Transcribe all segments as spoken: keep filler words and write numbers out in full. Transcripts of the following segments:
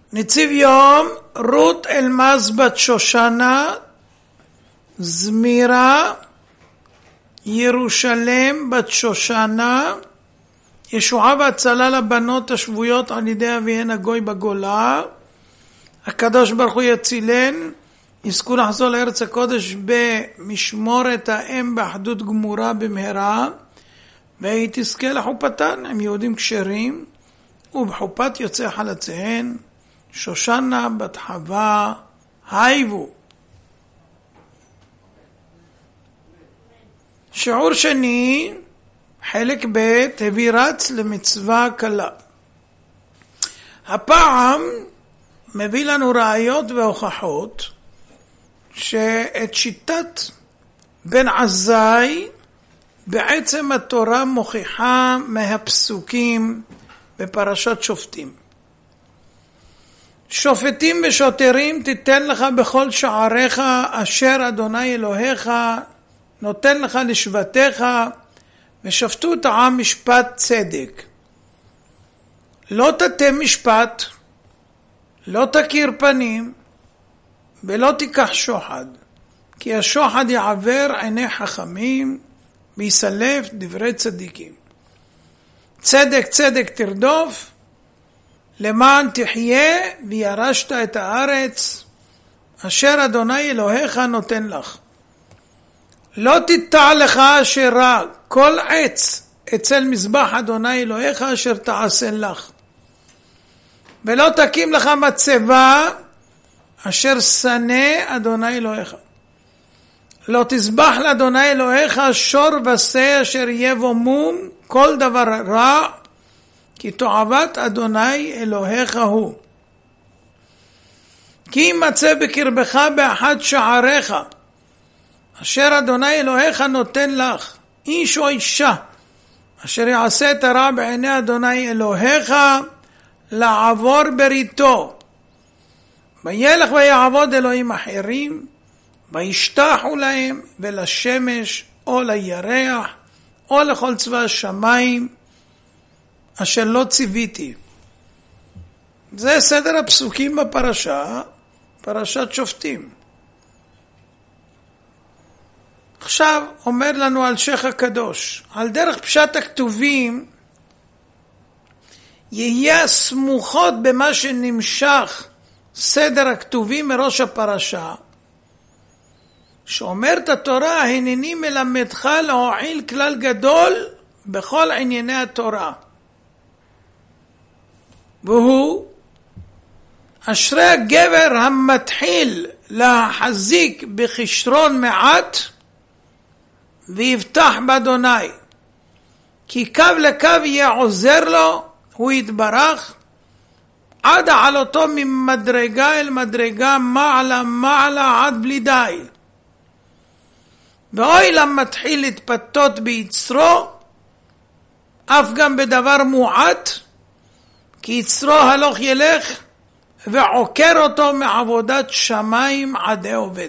נציב יום, רות אלמז בת שושנה, זמירה, ירושלם בת שושנה, ישועה והצלה לבנות השבויות על ידי אביהן הגוי בגולה, הקדוש ברוך הוא יצילן, יזכו לחזור לארץ הקודש במשמורת האם באחדות גמורה במהרה, והיא תזכה לחופתן, הם יהודים כשרים, ובחופת יוצא חלציהן, שושנה בת חווה, הייבו. שיעור שני, חלק ב', הביא רץ למצווה קלה. הפעם מביא לנו ראיות והוכחות שאת שיטת בן עזאי בעצם התורה מוכיחה מהפסוקים בפרשת שופטים. שופטים ושוטרים תיתן לך בכל שעריך אשר אדוני אלוהיך נותן לך לשבטיך, ושפטו את העם משפט צדק. לא תטה משפט, לא תכיר פנים, ולא תיקח שוחד, כי השוחד יעבר עיני חכמים, ויסלף דברי צדיקים. צדק צדק תרדוף, למען תחיה וירשת את הארץ, אשר אדוני אלוהיך נותן לך. לא תטע לך אשר רע כל עץ אצל מזבח אדוני אלוהיך אשר תעשה לך. ולא תקים לך מצבה אשר שנא אדוני אלוהיך. לא תזבח לאדוני אלוהיך שור ושה אשר יהיה בו מום כל דבר רע, כי תועבת אדוני אלוהיך הוא. כי אם מצא בקרבך באחד שעריך אשר אדוני אלוהיך נותן לך, איש או אישה, אשר יעשה את הרע בעיני אדוני אלוהיך, לעבור בריתו. וילך ויעבוד אלוהים אחרים, וישתחו להם ולשמש או לירח, או לכל צבא השמיים, אשר לא ציוויתי. זה סדר הפסוקים בפרשה, פרשת שופטים. עכשיו אומר לנו על שייך הקדוש, על דרך פשט הכתובים, יהיה סמוכות במה שנמשך סדר הכתובים מראש הפרשה, שאומרת התורה, הנני מלמדך להועיל כלל גדול בכל ענייני התורה. והוא, אשרי הגבר המתחיל להחזיק בכישרון מעט, ויבטח באדוני, כי קו לקו יהיה עוזר לו, הוא יתברך, עד העלותו ממדרגה אל מדרגה, מעלה מעלה עד בלי די. ואוי למתחיל להתפתות ביצרו, אף גם בדבר מועט, כי יצרו הלוך ילך, ועוקר אותו מעבודת שמיים עדי עובד.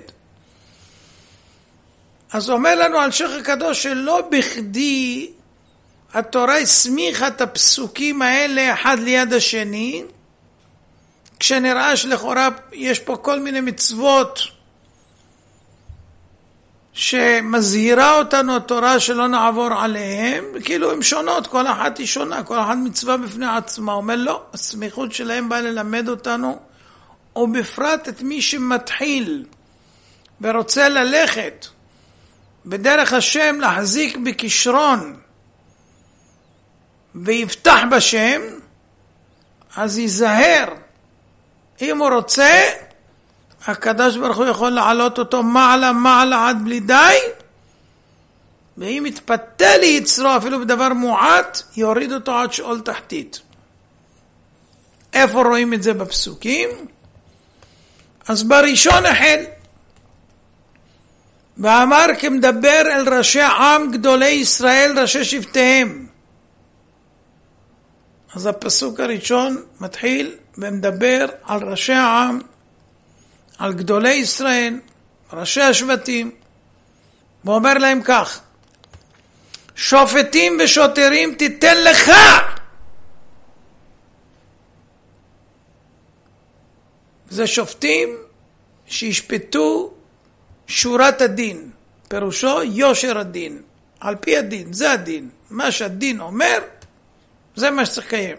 אז אומר לנו על שייך הקדוש שלא בכדי התורה הסמיכה את הפסוקים האלה אחד ליד השני, כשנראה שלכאורה יש פה כל מיני מצוות שמזהירה אותנו התורה שלא נעבור עליהם, כאילו הן שונות, כל אחת היא שונה, כל אחת מצווה בפני עצמה. אומר לא, הסמיכות שלהם באה ללמד אותנו, ובפרט את מי שמתחיל ורוצה ללכת בדרך השם, להחזיק בכישרון ויפתח בשם, אז ייזהר. אם הוא רוצה, הקדוש ברוך הוא יכול לעלות אותו מעלה מעלה עד בלי די, ואם יתפתה ליצרו אפילו בדבר מועט, יוריד אותו עד שאול תחתית. איפה רואים את זה בפסוקים? אז בראשון החל ואמר כמדבר אל ראשי עם גדולי ישראל, ראשי שבטיהם. אז הפסוק הראשון מתחיל ומדבר על ראשי העם, על גדולי ישראל, ראשי השבטים, ואומר להם כך, שופטים ושוטרים תיתן לך. זה שופטים שישפטו שורת הדין, פירושו יושר הדין, על פי הדין, זה הדין. מה שהדין אומר, זה מה שצריך לקיים.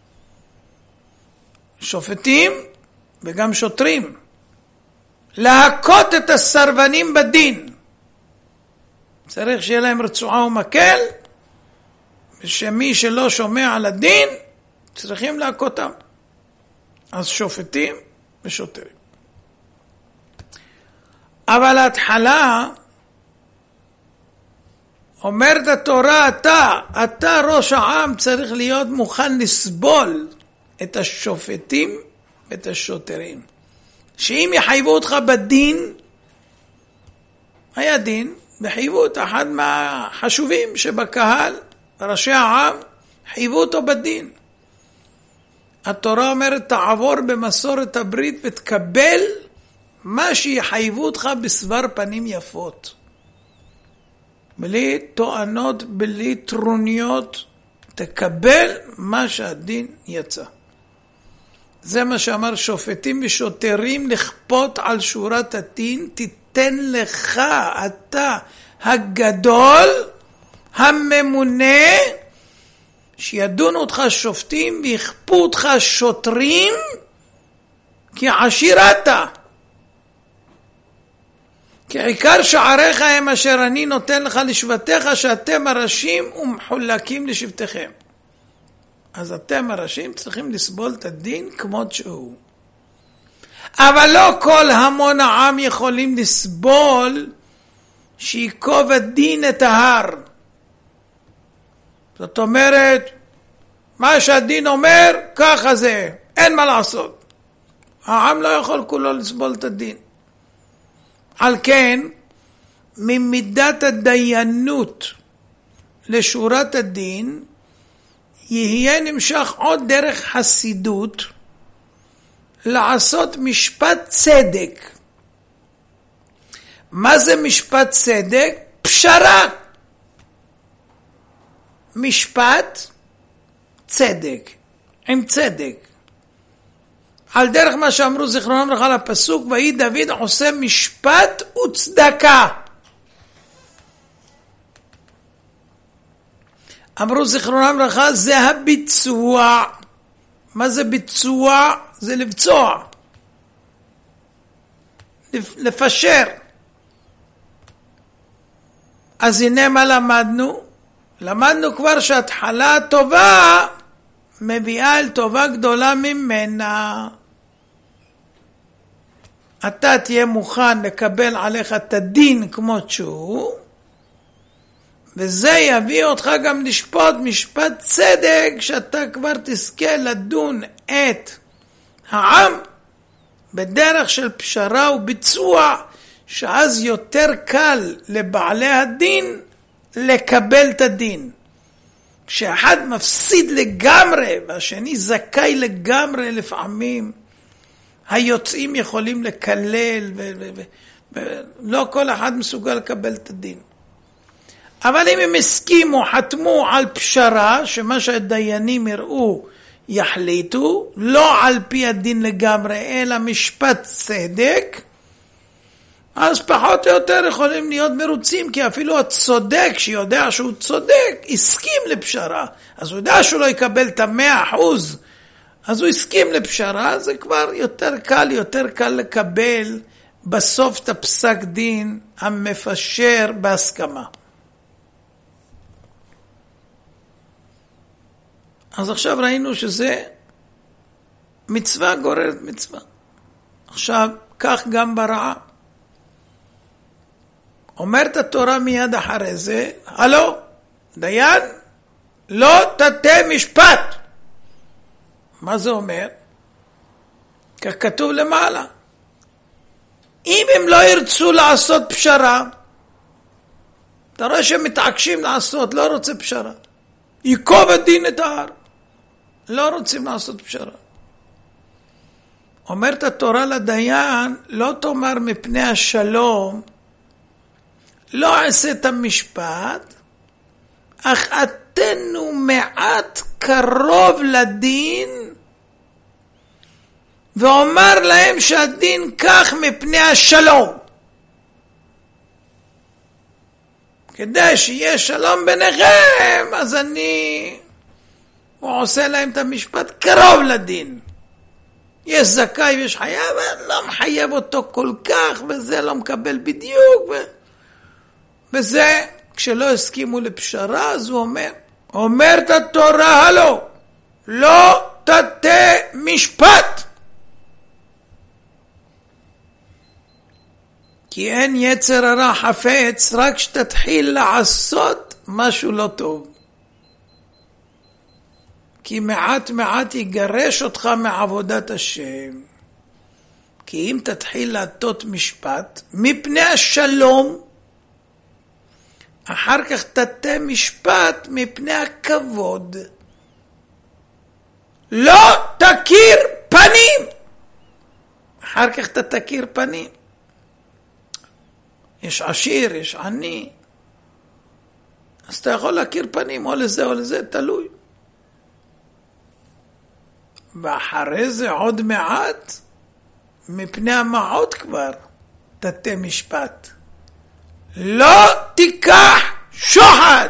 שופטים וגם שוטרים. להכות את הסרבנים בדין. צריך שיהיה להם רצועה ומקל, ושמי שלא שומע על הדין, צריכים להכותם. אז שופטים ושוטרים. אבל ההתחלה, אומרת התורה, אתה, אתה ראש העם צריך להיות מוכן לסבול את השופטים ואת השוטרים. שאם יחייבו אותך בדין, היה דין, וחייבו את אחד מהחשובים שבקהל, ראשי העם, חייבו אותו בדין. התורה אומרת, תעבור במסורת הברית ותקבל מה שיחייבו אותך בסבר פנים יפות. בלי טוענות, בלי טרוניות, תקבל מה שהדין יצא. זה מה שאמר שופטים ושוטרים לכפות על שורת הדין, תיתן לך אתה הגדול, הממונה, שידונו אותך שופטים ויכפו אותך שוטרים, כי עשיר אתה. כי עיקר שעריך הם אשר אני נותן לך לשבטיך, שאתם הראשים ומחולקים לשבטיכם. אז אתם הראשים צריכים לסבול את הדין כמות שהוא. אבל לא כל המון העם יכולים לסבול שיקוב הדין את ההר. זאת אומרת, מה שהדין אומר, ככה זה, אין מה לעשות. העם לא יכול כולו לסבול את הדין. על כן, ממידת הדיינות לשורת הדין, יהיה נמשך עוד דרך חסידות, לעשות משפט צדק. מה זה משפט צדק? פשרה. משפט צדק, עם צדק. על דרך מה שאמרו זיכרונם לברכה לפסוק, ויהי דוד עושה משפט וצדקה. אמרו זיכרונם לברכה, זה הביצוע. מה זה ביצוע? זה לבצוע. לפשר. אז הנה מה למדנו? למדנו כבר שההתחלה הטובה מביאה אל טובה גדולה ממנה. אתה תהיה מוכן לקבל עליך את הדין כמו שהוא, וזה יביא אותך גם לשפוט משפט צדק, שאתה כבר תזכה לדון את העם בדרך של פשרה וביצוע, שאז יותר קל לבעלי הדין לקבל את הדין. כשאחד מפסיד לגמרי והשני זכאי לגמרי, לפעמים היוצאים יכולים לקלל ולא כל אחד מסוגל לקבל את הדין. אבל אם הם הסכימו, חתמו על פשרה, שמה שהדיינים יראו יחליטו, לא על פי הדין לגמרי, אלא משפט צדק, אז פחות או יותר יכולים להיות מרוצים, כי אפילו הצודק שיודע שהוא צודק, הסכים לפשרה. אז הוא יודע שהוא לא יקבל את המאה אחוז, אז הוא הסכים לפשרה, זה כבר יותר קל, יותר קל לקבל בסוף את הפסק דין המפשר בהסכמה. אז עכשיו ראינו שזה מצווה גוררת מצווה. עכשיו, כך גם ברעה. אומרת התורה מיד אחרי זה, הלו, דיין, לא תטה משפט. מה זה אומר? כך כתוב למעלה. אם הם לא ירצו לעשות פשרה, אתה רואה שהם מתעקשים לעשות, לא רוצה פשרה. ייקוב הדין את ההר. לא רוצים לעשות פשרה. אומרת התורה לדיין, לא תאמר מפני השלום, לא עשה את המשפט, אך אתנו מעט קרוב לדין, ואומר להם שהדין כך מפני השלום. כדי שיהיה שלום ביניכם, אז אני... הוא עושה להם את המשפט קרוב לדין. יש זכאי ויש חייב, אני לא מחייב אותו כל כך, וזה לא מקבל בדיוק. ו... וזה, כשלא הסכימו לפשרה, אז הוא אומר, אומרת התורה, הלו, לא תטה משפט. כי אין יצר הרע חפץ, רק שתתחיל לעשות משהו לא טוב. כי מעט מעט יגרש אותך מעבודת השם. כי אם תתחיל להטות משפט, מפני השלום, אחר כך תטה משפט מפני הכבוד. לא תכיר פנים. אחר כך אתה תכיר פנים. יש עשיר, יש עני. אז אתה יכול להכיר פנים, או לזה או לזה, תלוי. ואחרי זה עוד מעט, מפני המעות כבר, תטה משפט. לא תיקח שוחד.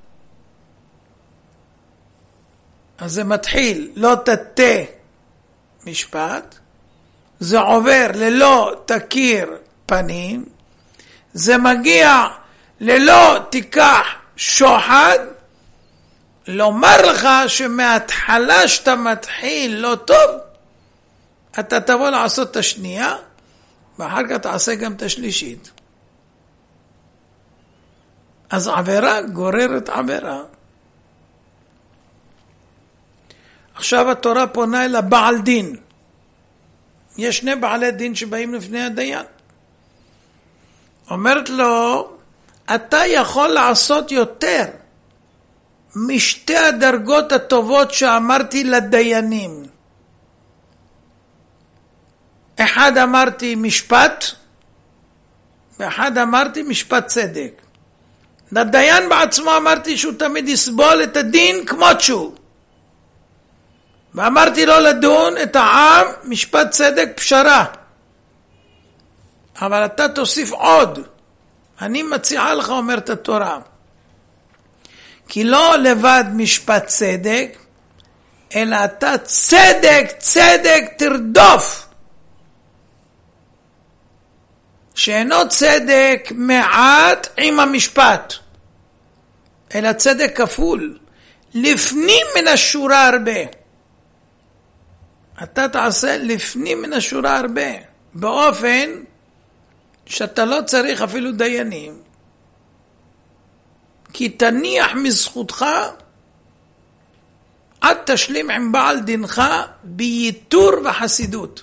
אז זה מתחיל, לא תטה משפט. זה עובר ללא תכיר פנים. זה מגיע ללא תיקח שוחד. לומר לך שמההתחלה שאתה מתחיל לא טוב, אתה תבוא לעשות את השנייה, ואחר כך תעשה גם את השלישית. אז עבירה גוררת עבירה. עכשיו התורה פונה אל הבעל דין. יש שני בעלי דין שבאים לפני הדיין. אומרת לו, אתה יכול לעשות יותר משתי הדרגות הטובות שאמרתי לדיינים. אחד אמרתי משפט, ואחד אמרתי משפט צדק. לדיין בעצמו אמרתי שהוא תמיד יסבול את הדין כמות שהוא. ואמרתי לו לדון את העם משפט צדק פשרה. אבל אתה תוסיף עוד. אני מציעה לך, אומרת התורה. כי לא לבד משפט צדק, אלא אתה צדק, צדק תרדוף. שאינו צדק מעט עם המשפט, אלא צדק כפול. לפנים מן השורה הרבה. אתה תעשה לפנים מן השורה הרבה. באופן שאתה לא צריך אפילו דיינים. כי תניח מזכותך עד תשלים עם בעל דינך ביתור וחסידות.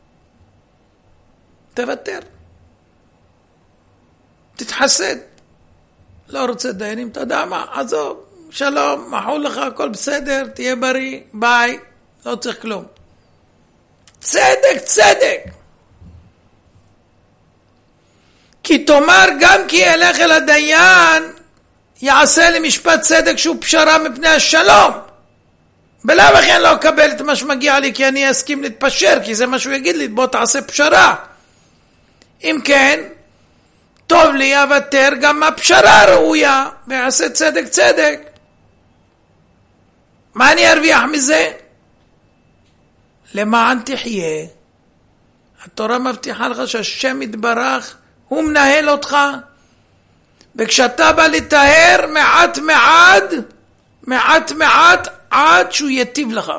תוותר. תתחסד. לא רוצה דיינים, אתה יודע מה? עזוב, שלום, מחול לך, הכל בסדר, תהיה בריא, ביי, לא צריך כלום. צדק, צדק. כי תאמר גם כי ילך אל הדיין, יעשה לי משפט צדק שהוא פשרה מפני השלום. בלאו הכי אני לא אקבל את מה שמגיע לי, כי אני אסכים להתפשר, כי זה מה שהוא יגיד לי, בוא תעשה פשרה. אם כן, טוב לי אוותר גם הפשרה ראויה, ויעשה צדק צדק. מה אני ארוויח מזה? למען תחיה. התורה מבטיחה לך שהשם יתברך, הוא מנהל אותך, וכשאתה בא לטהר מעט מעט, מעט מעט, עד שהוא יטיב לך.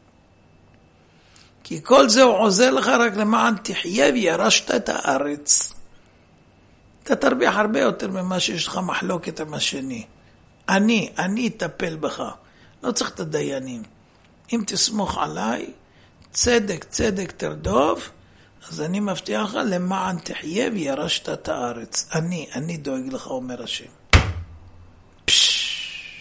כי כל זה הוא עוזר לך רק למען תחיה וירשת את הארץ. אתה תרוויח הרבה יותר ממה שיש לך מחלוקת עם השני. אני, אני אטפל בך. לא צריך את הדיינים. אם תסמוך עליי, צדק, צדק תרדוף, אז אני מבטיח לך למען תחיה וירשת את הארץ. אני, אני דואג לך, אומר השם. פש.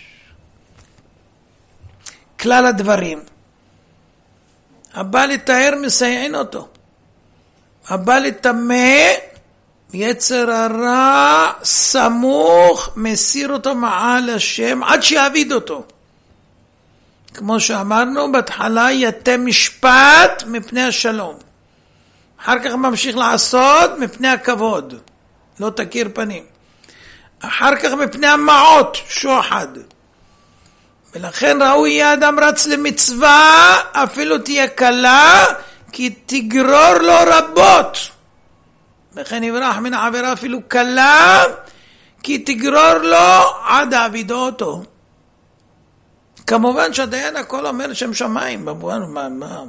כלל הדברים. הבא לתאר מסייעין אותו. הבא לטמא, יצר הרע סמוך, מסיר אותו מעל השם עד שיעביד אותו. כמו שאמרנו, בהתחלה יתה משפט מפני השלום. אחר כך ממשיך לעשות מפני הכבוד, לא תכיר פנים. אחר כך מפני המעות, שוחד. ולכן ראוי יהיה אדם רץ למצווה, אפילו תהיה קלה, כי תגרור לו רבות. וכן יברח מן העבירה אפילו קלה, כי תגרור לו עד העבידו אותו. כמובן שהדיין הכל אומר שם שמיים, במובן מה, מה,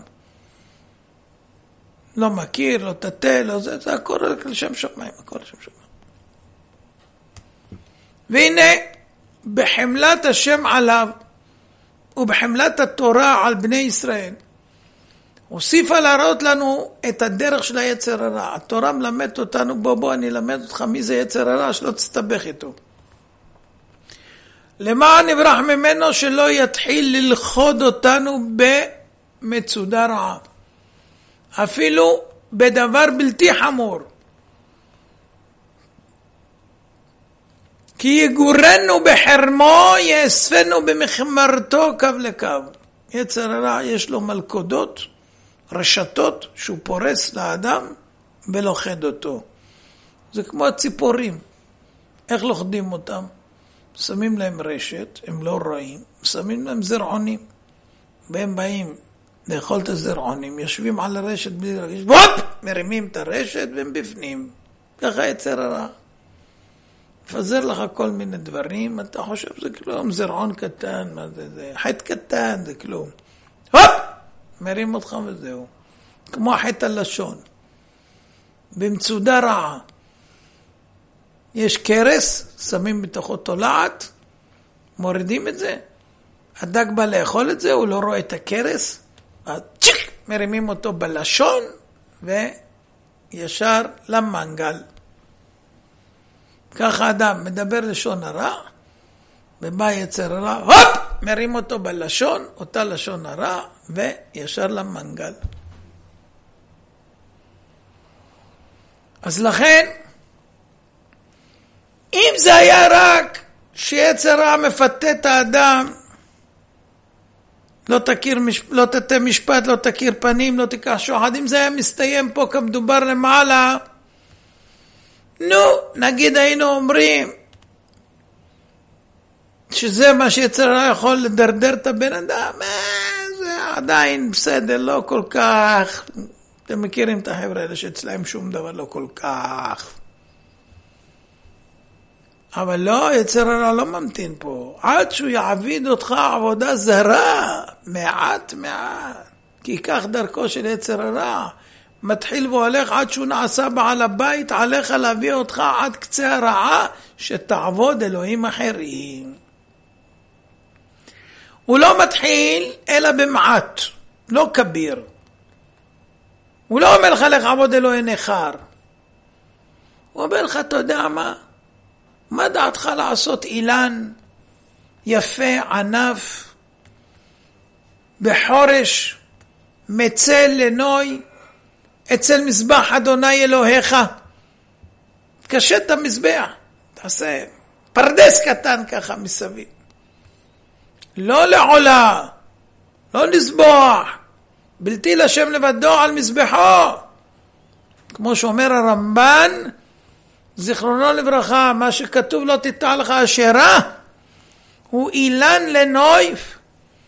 לא מכיר, לא תתה, לא זה, זה הכל רק לשם שמיים, הכל לשם שמיים. והנה, בחמלת השם עליו, ובחמלת התורה על בני ישראל, הוסיפה להראות לנו את הדרך של היצר הרע. התורה מלמד אותנו, בוא בוא אני אלמד אותך מי זה יצר הרע, שלא תסתבך איתו. למען נברח ממנו שלא יתחיל ללכוד אותנו במצודה רעה. אפילו בדבר בלתי חמור. כי יגורנו בחרמו, יאספנו במחמרתו קו לקו. יצר הרע יש לו מלכודות, רשתות, שהוא פורס לאדם ולוחד אותו. זה כמו הציפורים. איך לוכדים אותם? שמים להם רשת, הם לא רואים, שמים להם זרעונים. והם באים לאכול את הזרעונים, יושבים על הרשת בלי לרגיש, וופ! מרימים את הרשת והם בפנים. ככה יצר הרע. מפזר לך כל מיני דברים, אתה חושב זה כלום, זרעון קטן, מה זה, זה חטא קטן, זה כלום. הופ! מרים אותך וזהו. כמו חטא הלשון. במצודה רעה. יש קרס, שמים בתוכו תולעת, מורידים את זה. הדג בא לאכול את זה, הוא לא רואה את הקרס, צ'יק! מרימים אותו בלשון, וישר למנגל. ככה אדם מדבר לשון הרע, ובא יצר הרע, הופ! מרים אותו בלשון, אותה לשון הרע, וישר למנגל. אז לכן, אם זה היה רק שיצר הרע מפתה את האדם, לא תכיר, לא תתה משפט, לא תכיר פנים, לא תיקח שוחד, אם זה היה מסתיים פה כמדובר למעלה, נו, נגיד היינו אומרים שזה מה שיצר הרע יכול לדרדר את הבן אדם, זה עדיין בסדר, לא כל כך, אתם מכירים את החבר'ה האלה שאצלהם שום דבר לא כל כך. אבל לא, יצר הרע לא ממתין פה, עד שהוא יעביד אותך עבודה זרה, מעט מעט, כי כך דרכו של יצר הרע. מתחיל והולך עד שהוא נעשה בעל הבית, עליך להביא אותך עד קצה הרעה, שתעבוד אלוהים אחרים. הוא לא מתחיל אלא במעט, לא כביר. הוא לא אומר לך לך עבוד אלוהי נחר. הוא אומר לך, אתה יודע מה? מה דעתך לעשות אילן יפה, ענף, בחורש, מצל לנוי, אצל מזבח אדוני אלוהיך. תקשט את המזבח, תעשה פרדס קטן ככה מסביב. לא לעולה, לא לסבוח, בלתי לשם לבדו על מזבחו. כמו שאומר הרמב"ן, זיכרונו לברכה, מה שכתוב לא תיטע לך אשרה, הוא אילן לנויף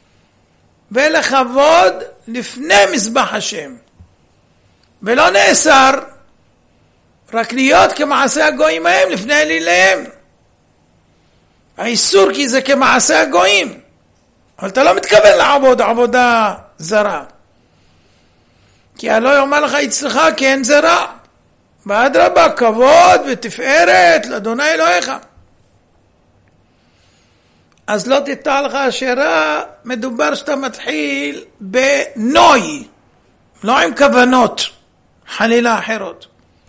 ולכבוד לפני מזבח השם. ולא נאסר רק להיות כמעשה הגויים ההם לפני אליליהם. האיסור כי זה כמעשה הגויים, אבל אתה לא מתכוון לעבוד עבודה זרה, כי הלא יאמר לך אצלך כי אין זרה, באדרבה כבוד ותפארת לאדוני אלוהיך. אז לא תיטע לך אשרה, מדובר שאתה מתחיל בנוי, לא עם כוונות חלילה אחרות.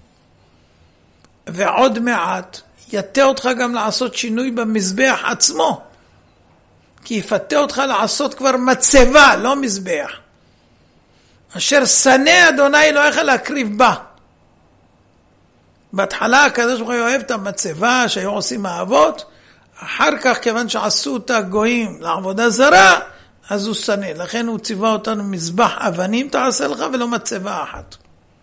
ועוד מעט יתה אותך גם לעשות שינוי במזבח עצמו, כי יפתה אותך לעשות כבר מצבה, לא מזבח, אשר שנא אדוני אלוהיך להקריב בה. בהתחלה הקדוש ברוך הוא אוהב את המצבה שהיו עושים האבות, אחר כך כיוון שעשו אותה גויים לעבודה זרה, אז הוא שנא. לכן הוא ציווה אותנו מזבח אבנים תעשה לך ולא מצבה אחת.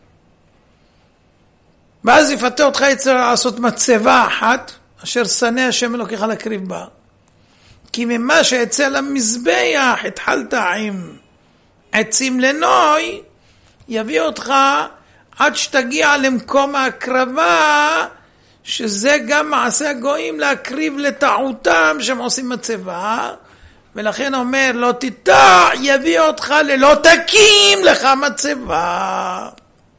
ואז יפתה אותך יצר לעשות מצבה אחת, אשר שנא השם אלוקיך להקריב בה. כי ממה שאצל המזבח התחלת עם עצים לנוי, יביא אותך עד שתגיע למקום ההקרבה, שזה גם מעשה הגויים להקריב לטעותם שהם עושים מצבה, ולכן אומר לא תיטע, יביא אותך ללא תקים לך מצבה.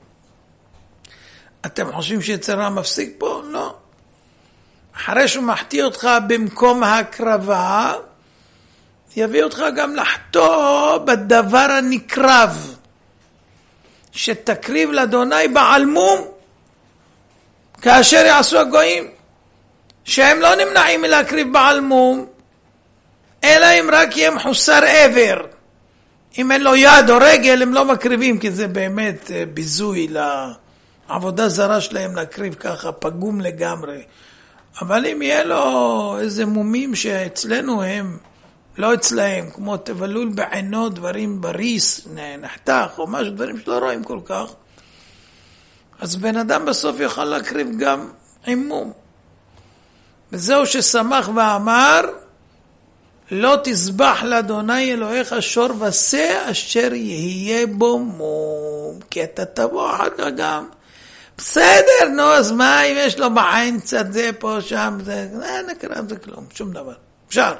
אתם חושבים שיצר הרע מפסיק פה? לא. אחרי שהוא מחטיא אותך במקום ההקרבה, יביא אותך גם לחטוא בדבר הנקרב, שתקריב לאדוני בעל מום, כאשר יעשו הגויים, שהם לא נמנעים מלהקריב בעל מום, אלא אם רק יהיה מחוסר עבר. אם אין לו יד או רגל, הם לא מקריבים, כי זה באמת ביזוי לעבודה זרה שלהם להקריב ככה, פגום לגמרי. אבל אם יהיה לו איזה מומים שאצלנו הם, לא אצלהם, כמו תבלול בעינו, דברים בריס, נחתך, או משהו, דברים שלא רואים כל כך, אז בן אדם בסוף יוכל להקריב גם עם מום. וזהו ששמח ואמר, לא תזבח לאדוני אלוהיך שור ושה אשר יהיה בו מום. כי אתה תבוא אחר כך גם. בסדר, נו, אז מה אם יש לו בעין קצת זה פה, שם, זה, זה נקרב, זה כלום, שום דבר. אפשר.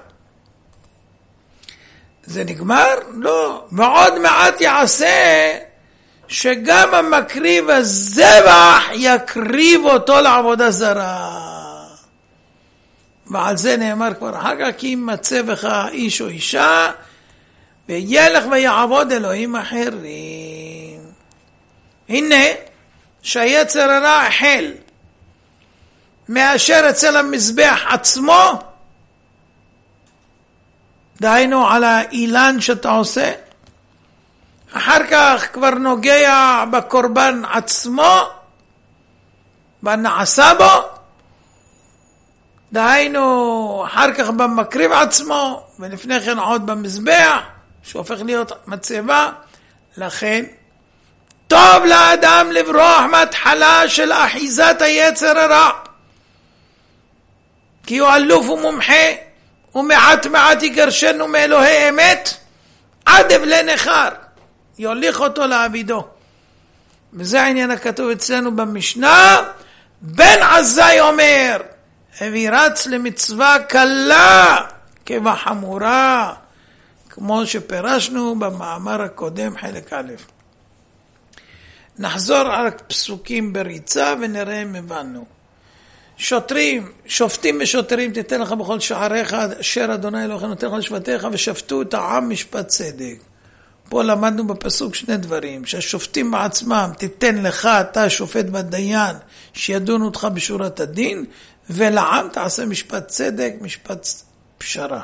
זה נגמר? לא. ועוד מעט יעשה שגם המקריב הזבח יקריב אותו לעבודה זרה. ועל זה נאמר כבר אחר כך, כי אם מצא בך איש או אישה, וילך ויעבוד אלוהים אחרים. הנה, שהיצר הרע החל, מאשר אצל המזבח עצמו, דהיינו על האילן שאתה עושה, אחר כך כבר נוגע בקורבן עצמו, בנעשה בו, דהיינו אחר כך במקריב עצמו, ולפני כן עוד במזבח, שהופך להיות מצבה. לכן, טוב לאדם לברוח מהתחלה של אחיזת היצר הרע, כי הוא אלוף ומומחה, ומעט מעט יגרשנו מאלוהי אמת, עד אבלי נחר, יוליך אותו לעבידו. וזה העניין הכתוב אצלנו במשנה, בן עזאי אומר, הביא רץ למצווה קלה כבחמורה, כמו שפרשנו במאמר הקודם חלק א'. נחזור על פסוקים בריצה ונראה אם הבנו. שוטרים, שופטים ושוטרים תיתן לך בכל שעריך, אשר אדוני אלוהיך נותן לך לשבטיך, ושפטו את העם משפט צדק. פה למדנו בפסוק שני דברים, שהשופטים בעצמם תיתן לך, אתה שופט בדיין, שידון אותך בשורת הדין, ולעם תעשה משפט צדק, משפט פשרה.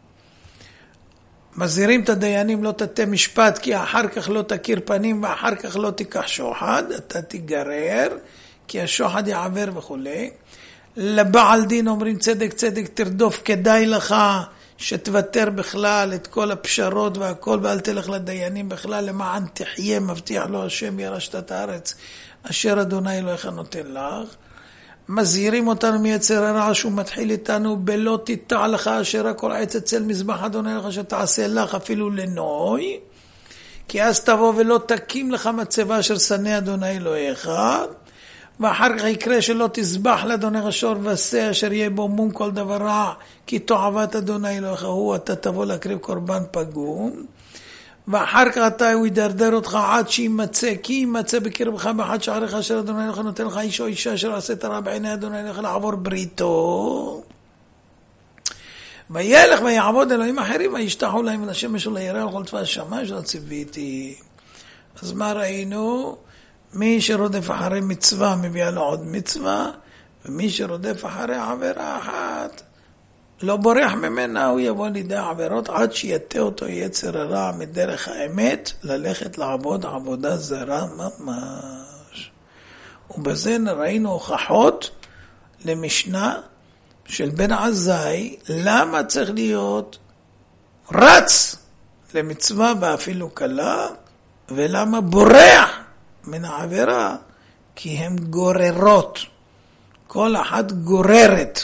מזהירים את הדיינים, לא תתה משפט, כי אחר כך לא תכיר פנים, ואחר כך לא תיקח שוחד, אתה תיגרר, כי השוחד יעבר וכו'. לבעל דין אומרים צדק צדק תרדוף, כדאי לך שתוותר בכלל את כל הפשרות והכל, ואל תלך לדיינים בכלל, למען תחיה, מבטיח לו השם ירשת את הארץ, אשר אדוני אלוהיך נותן לך. מזהירים אותנו מיצר הרע, שהוא מתחיל איתנו בלא תיטע לך אשר הכל עץ אצל מזבח אדוני אלוהיך, שתעשה לך אפילו לנוי, כי אז תבוא ולא תקים לך מצבה אשר שנא אדוני אלוהיך. ואחר כך יקרה שלא תזבח לאדוני שור ושה אשר יהיה בו מום כל דבר רע, כי תועבת אדוני אלוהיך הוא, אתה תבוא להקריב קורבן פגום. ואחר כך אתה הוא ידרדר אותך עד שימצא, כי ימצא בקרבך באחד שעריך אשר אדוני אלוהיך נותן לך איש או אישה אשר עשית רע בעיני אדוני אלוהיך לעבור בריתו. וילך ויעבוד אלוהים אחרים וישתחו להם אל השמש ולירח ולכל צבא השמיים שלא ציוויתי. אז מה ראינו? מי שרודף אחרי מצווה מביאה לו עוד מצווה, ומי שרודף אחרי עבירה אחת לא בורח ממנה, הוא יבוא לידי עבירות עד שיתה אותו יצר הרע מדרך האמת ללכת לעבוד עבודה זרה ממש. ובזה ראינו הוכחות למשנה של בן עזאי, למה צריך להיות רץ למצווה ואפילו קלה, ולמה בורח מן העבירה? כי הן גוררות. כל אחת גוררת.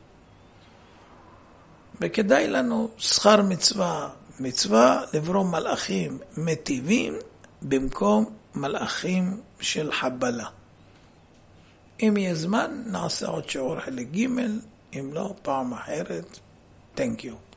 וכדאי לנו שכר מצווה. מצווה לברוא מלאכים מטיבים במקום מלאכים של חבלה. אם יהיה זמן, נעשה עוד שיעור חלק ג', אם לא, פעם אחרת. Thank you.